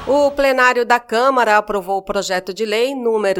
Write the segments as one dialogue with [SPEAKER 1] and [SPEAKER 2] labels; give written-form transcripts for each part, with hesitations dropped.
[SPEAKER 1] O plenário da Câmara aprovou o projeto de lei número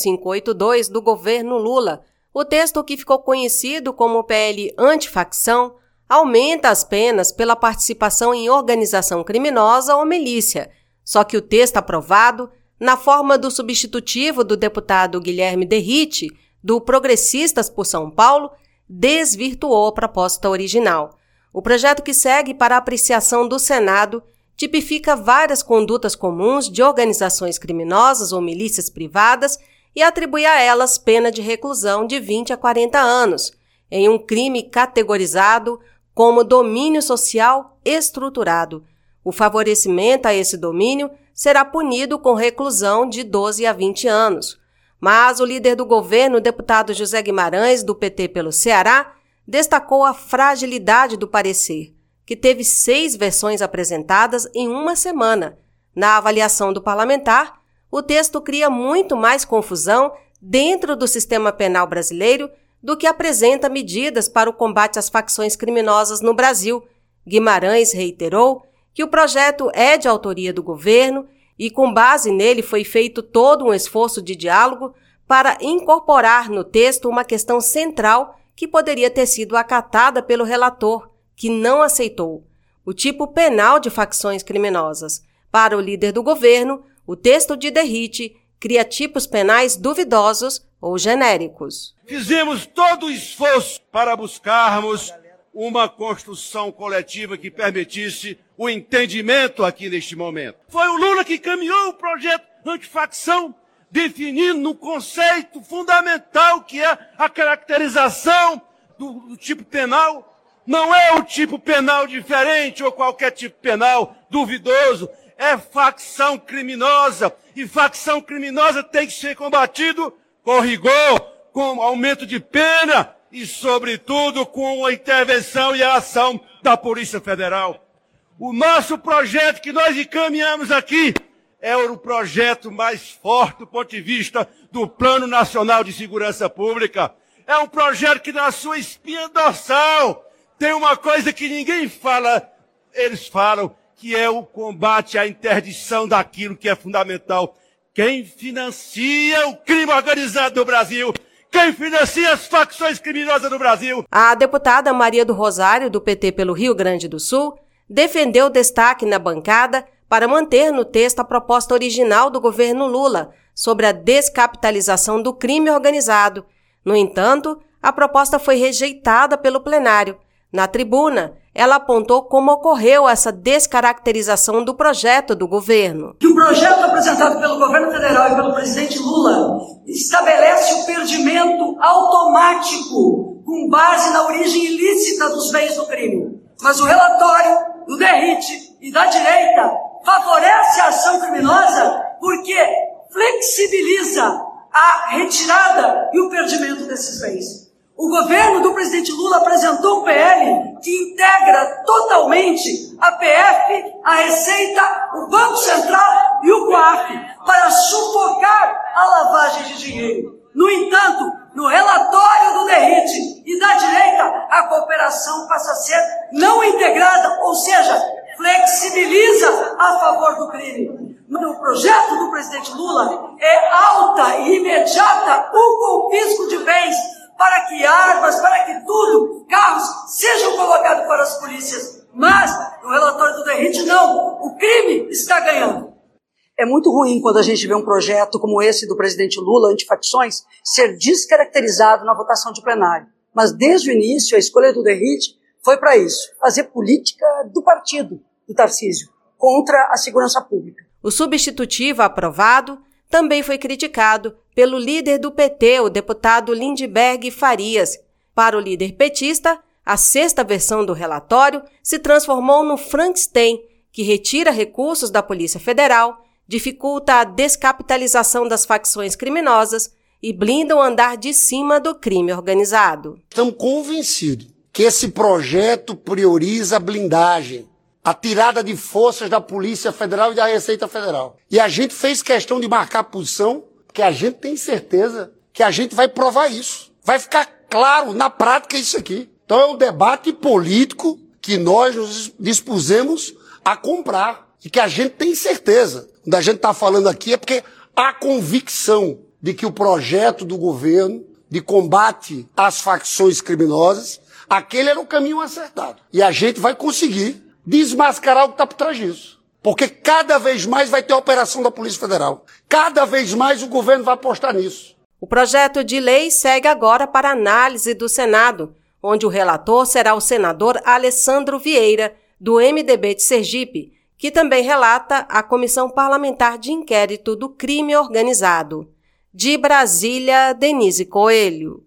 [SPEAKER 1] 5582 do governo Lula. O texto, que ficou conhecido como PL Antifacção, aumenta as penas pela participação em organização criminosa ou milícia. Só que o texto aprovado, na forma do substitutivo do deputado Guilherme Derrite, do Progressistas por São Paulo, desvirtuou a proposta original. O projeto, que segue para apreciação do Senado, tipifica várias condutas comuns de organizações criminosas ou milícias privadas e atribui a elas pena de reclusão de 20 a 40 anos, em um crime categorizado como domínio social estruturado. O favorecimento a esse domínio será punido com reclusão de 12 a 20 anos. Mas o líder do governo, o deputado José Guimarães, do PT pelo Ceará, destacou a fragilidade do parecer, que teve 6 versões apresentadas em uma semana. Na avaliação do parlamentar, o texto cria muito mais confusão dentro do sistema penal brasileiro do que apresenta medidas para o combate às facções criminosas no Brasil. Guimarães reiterou que o projeto é de autoria do governo e, com base nele, foi feito todo um esforço de diálogo para incorporar no texto uma questão central que poderia ter sido acatada pelo relator, que não aceitou: o tipo penal de facções criminosas. Para o líder do governo, o texto de Derrite cria tipos penais duvidosos ou genéricos.
[SPEAKER 2] Fizemos todo o esforço para buscarmos uma construção coletiva que permitisse o entendimento aqui neste momento. Foi o Lula que caminhou o projeto antifacção, definindo um conceito fundamental que é a caracterização do tipo penal. Não é um tipo penal diferente ou qualquer tipo penal duvidoso, é facção criminosa. E facção criminosa tem que ser combatido com rigor, com aumento de pena e, sobretudo, com a intervenção e a ação da Polícia Federal. O nosso projeto que nós encaminhamos aqui é o projeto mais forte do ponto de vista do Plano Nacional de Segurança Pública. É um projeto que, na sua espinha dorsal, tem uma coisa que ninguém fala, eles falam, que é o combate à interdição daquilo que é fundamental. Quem financia o crime organizado no Brasil? Quem financia as facções criminosas no Brasil?
[SPEAKER 1] A deputada Maria do Rosário, do PT pelo Rio Grande do Sul, defendeu destaque na bancada para manter no texto a proposta original do governo Lula sobre a descapitalização do crime organizado. No entanto, a proposta foi rejeitada pelo plenário. Na tribuna, ela apontou como ocorreu essa descaracterização do projeto do governo.
[SPEAKER 3] Que o projeto apresentado pelo governo federal e pelo presidente Lula estabelece o perdimento automático com base na origem ilícita dos bens do crime. Mas o relatório do Derrite e da direita favorece a ação criminosa porque flexibiliza a retirada e o perdimento desses bens. O governo do presidente Lula apresentou um PL que integra totalmente a PF, a Receita, o Banco Central e o COAF para sufocar a lavagem de dinheiro. No entanto, no relatório do Derrite e da direita, a cooperação passa a ser não integrada, ou seja, flexibiliza a favor do crime. No projeto do presidente Lula é alta e imediata o confisco de bens para que armas, para que tudo, carros, sejam colocados para as polícias. Mas, no relatório do Derrite, não. O crime está ganhando. É muito ruim quando a gente vê um projeto como esse do presidente Lula, antifacções, ser descaracterizado na votação de plenário. Mas, desde o início, a escolha do Derrite foi para isso, fazer política do partido do Tarcísio contra a segurança pública.
[SPEAKER 1] O substitutivo aprovado também foi criticado pelo líder do PT, o deputado Lindbergh Farias. Para o líder petista, a 6ª versão do relatório se transformou no Frankenstein, que retira recursos da Polícia Federal, dificulta a descapitalização das facções criminosas e blinda o andar de cima do crime organizado.
[SPEAKER 4] Estamos convencidos que esse projeto prioriza a blindagem, a tirada de forças da Polícia Federal e da Receita Federal. E a gente fez questão de marcar posição, porque a gente tem certeza que a gente vai provar isso. Vai ficar claro na prática isso aqui. Então é um debate político que nós nos dispusemos a comprar. e que a gente tem certeza. Quando a gente está falando aqui é porque há convicção de que o projeto do governo de combate às facções criminosas, aquele era o caminho acertado. E a gente vai conseguir desmascarar o que está por trás disso. Porque cada vez mais vai ter a operação da Polícia Federal. Cada vez mais o governo vai apostar nisso.
[SPEAKER 1] O projeto de lei segue agora para análise do Senado, onde o relator será o senador Alessandro Vieira, do MDB de Sergipe, que também relata a Comissão Parlamentar de Inquérito do Crime Organizado. De Brasília, Denise Coelho.